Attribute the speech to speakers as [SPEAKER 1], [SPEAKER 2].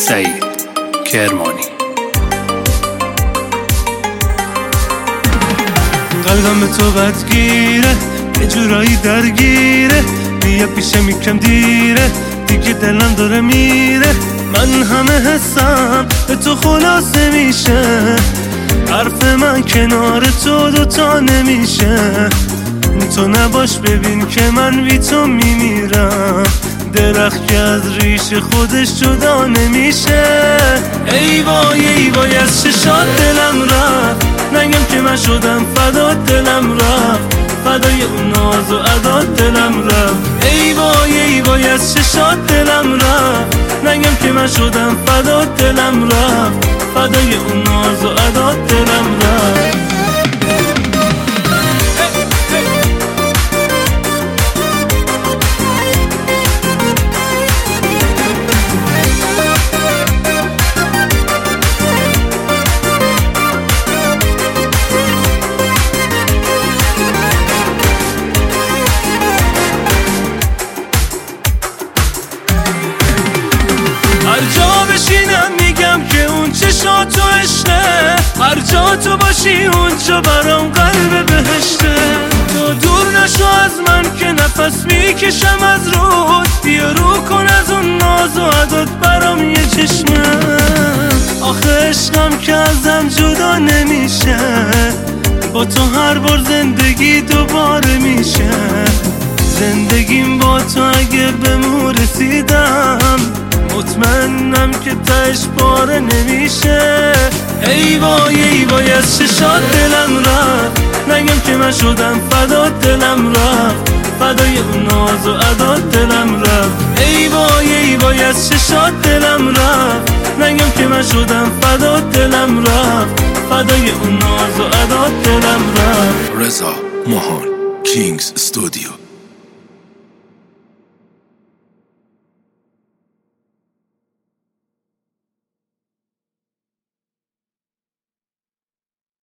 [SPEAKER 1] سعید کرمانی.
[SPEAKER 2] قلبم تو بدگیره، یه جورایی درگیره، بیا پیشم یکم دیره، دیگه دلم داره میره. من همه حسم به تو خلاصه میشه، حرف من کنار تو دوتا نمیشه. تو نباش ببین که من بی تو میمیرم، درخت که از ریشه خودش جدا نمیشه. ای وای ای وای از چشات دلم رفت، نگم که من شدم فدات دلم رفت، فدای اون ناز و عدات دلم رفت. ای وای ای وای از چشات دلم رفت، نگم که من شدم فدات دلم رفت، فدای اون ناز و عدات دلم رفت. هر جا بشینم میگم که اون چشاتو عشقه، هر جا تو باشی اونجا برام قلب بهشته. تو دور نشو از من که نفس میکشم از رود، بیا رو کن از اون ناز و عدات برام یه چشمه. آخه عشقم که ازم جدا نمیشه، با تو هر بار زندگی دوباره میشه. زندگیم با تو اگه به مو رسیدم، مطمئنم که تهش پاره نمیشه. ای وای ای وای از چشات دلم رفت، نگم که من شدم فدات دلم رفت، فدای اون ناز و عدات دلم رفت. ای وای ای وای از چشات دلم رفت، نگم که من شدم فدات دلم رفت، فدای اون ناز و عدات دلم رفت.
[SPEAKER 3] رضا ماهان کینگز استودیو.